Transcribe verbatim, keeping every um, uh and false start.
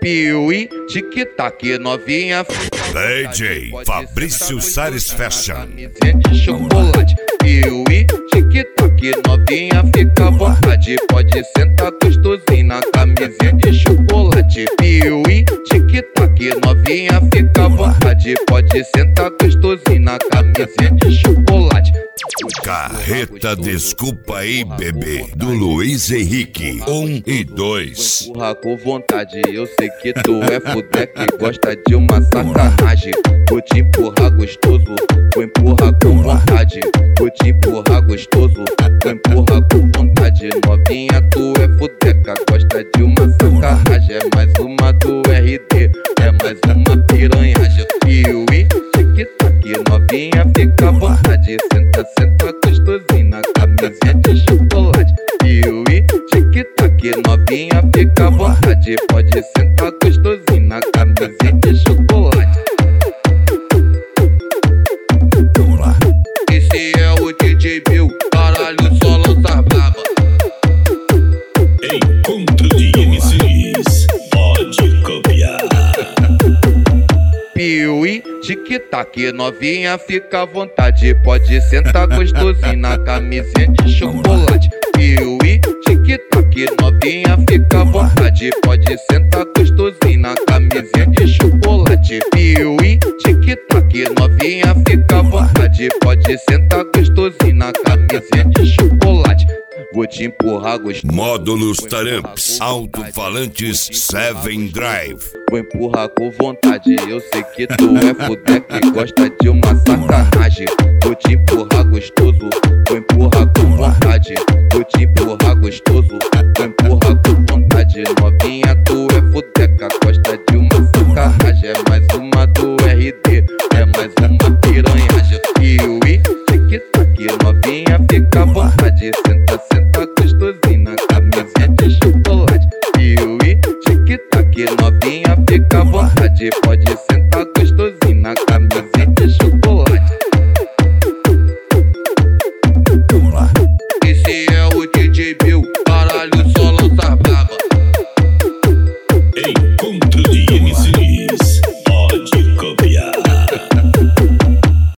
Piuí, tic-tac, novinha. D J Fabrício Sares Fashion. Camisinha de chocolate. Piuí, tic-tac, novinha, fica à vontade. Pode sentar gostosinho na camisinha de chocolate. Piuí, tic-tac, novinha, fica à vontade. Pode sentar gostosinho na camisinha de chocolate. Carreta Desculpa Aí Bebê, do Luiz Henrique, um e dois. Vou empurrar com vontade, eu sei que tu é fudé que gosta de uma sacanagem. Vou te empurrar gostoso, vou empurrar com vontade. Vou te empurrar gostoso, vou empurrar com vontade. Novinha, tu é fudeca, gosta de uma sacanagem. É mais uma do R D, é mais uma piranhagem. Piuí, tic-tac, novinha, fica à vontade. Senta, senta gostosinho na camisinha de chocolate. Piuí, tic-tac, novinha, fica à vontade. Pode sentar gostosinho na camisinha de chocolate. Esse é o D J Bill, caralho, só lança braba. Encontro de M Cs, pode copiar. Piuí, tic-tac, novinha, fica à vontade. Pode sentar gostosinho na camisinha de chocolate. Piuí, tic-tac, novinha, fica à vontade. Pode sentar gostosinho na camisinha de chocolate. Piuí, tic-tac, novinha, fica à vontade. Pode sentar gostosinho na camisinha de chocolate. Vou te empurrar gostoso. Módulos Taramps, alto-falantes Seven Drive. Vou empurrar com vontade, eu sei que tu é fudé que gosta de uma sacanagem. Vou te empurrar gostoso, vou empurrar com vontade. Vou te empurrar gostoso, vou empurrar com vontade. Novinha, tu é fudeca, gosta de uma sacanagem. É mais uma do R D, é mais uma piranhagem. Piuí, tic-tac, novinha, fica à vontade. Senta, senta gostosinho na camisinha de chocolate. Piuí, tic-tac, novinha, fica à vontade. Pode sentar